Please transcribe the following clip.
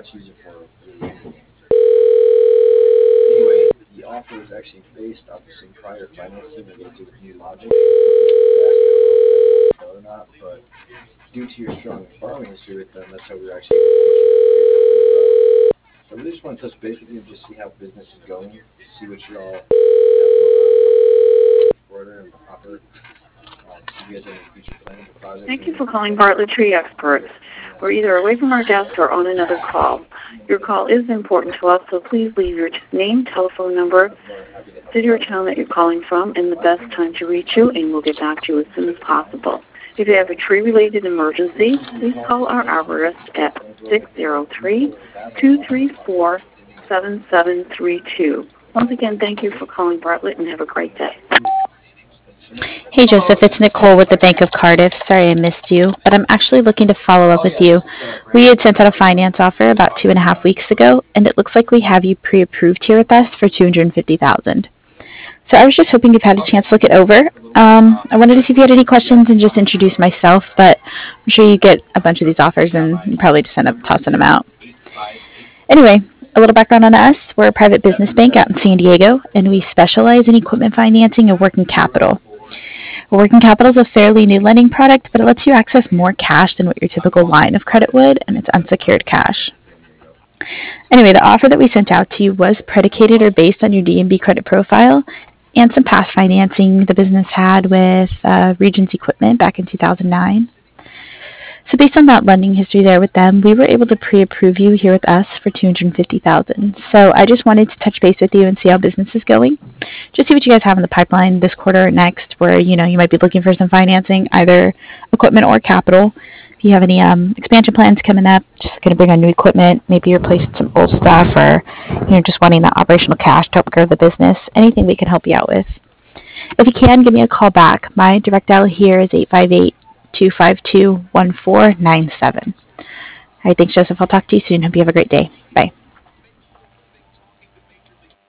use it for really anything. Anyway, the offer is actually based off of some prior financing that they did with New Logic. Or not, but due to your strong borrowing history with them, that's how we were actually able to push it up. So I really just want to touch base with you and just see how business is going, see what you all have order and offer. See you guys have any future plans or projects. Thank you for calling Bartlett Tree Experts. We're either away from our desk or on another call. Your call is important to us, so please leave your name, telephone number, city or town that you're calling from, and the best time to reach you, and we'll get back to you as soon as possible. If you have a tree-related emergency, please call our arborist at 603-234-7732. Once again, thank you for calling Bartlett, and have a great day. Hey Joseph, it's Nicole with the Bank of Cardiff. Sorry I missed you, but I'm actually looking to follow up with you. We had sent out a finance offer about 2.5 weeks ago, and it looks like we have you pre-approved here with us for $250,000. So I was just hoping you've had a chance to look it over. I wanted to see if you had any questions and just introduce myself, but I'm sure you get a bunch of these offers and you probably just end up tossing them out. Anyway, a little background on us. We're a private business bank out in San Diego, and we specialize in equipment financing and working capital. Working capital is a fairly new lending product, but it lets you access more cash than what your typical line of credit would, and it's unsecured cash. Anyway, the offer that we sent out to you was predicated or based on your D&B credit profile and some past financing the business had with Regions Equipment back in 2009. So based on that lending history there with them, we were able to pre-approve you here with us for $250,000. So I just wanted to touch base with you and see how business is going. Just see what you guys have in the pipeline this quarter or next, where you might be looking for some financing, either equipment or capital. If you have any expansion plans coming up, just going to bring on new equipment, maybe replace some old stuff, or just wanting that operational cash to help grow the business. Anything we can help you out with. If you can, give me a call back. My direct dial here is 858-252-1497. All right, thanks, Joseph. I'll talk to you soon. Hope you have a great day. Bye.